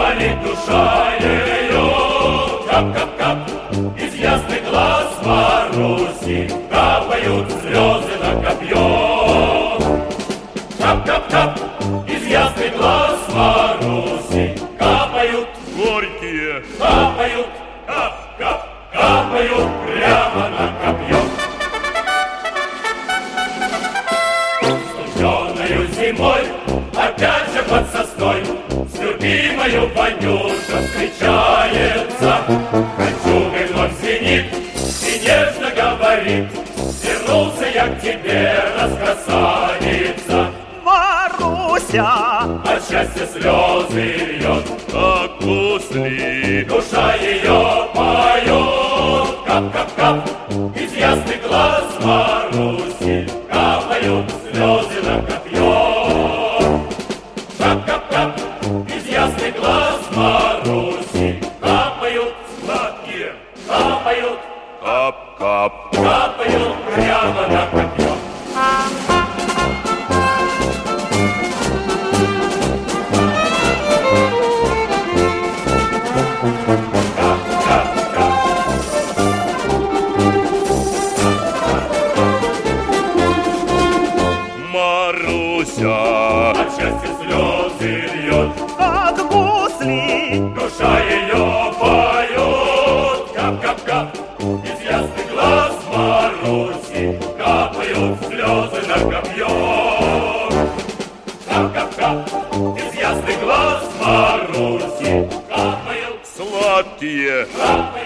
болит душа ее. Кап-кап-кап, из ясных глаз Маруси капают слезы на копье. Кап-кап-кап, из ясных глаз Маруси капают горькие, капают, кап-кап, капают прямо на копье. Студеною зимой, опять же под сосной, с любимою Ванюша встречается. Кольчугой вновь звенит и нежно говорит: вернулся я к тебе, раскрасавица. Маруся От счастья слезы льет, как гусли, душа ее поет. Кап-кап-кап, из ясных глаз Маруси капают слезы на копье. Кап-кап-кап, из ясных глаз Маруси капают сладкие, капают, Кап-кап. капают прямо на копье. Маруся От счастья слезы льет, как гусли, душа ее поет. Кап-кап-кап, из ясных глаз Маруси капают слезы на копье. Кап-кап-кап, из ясных глаз Маруси капают, сладкие капают.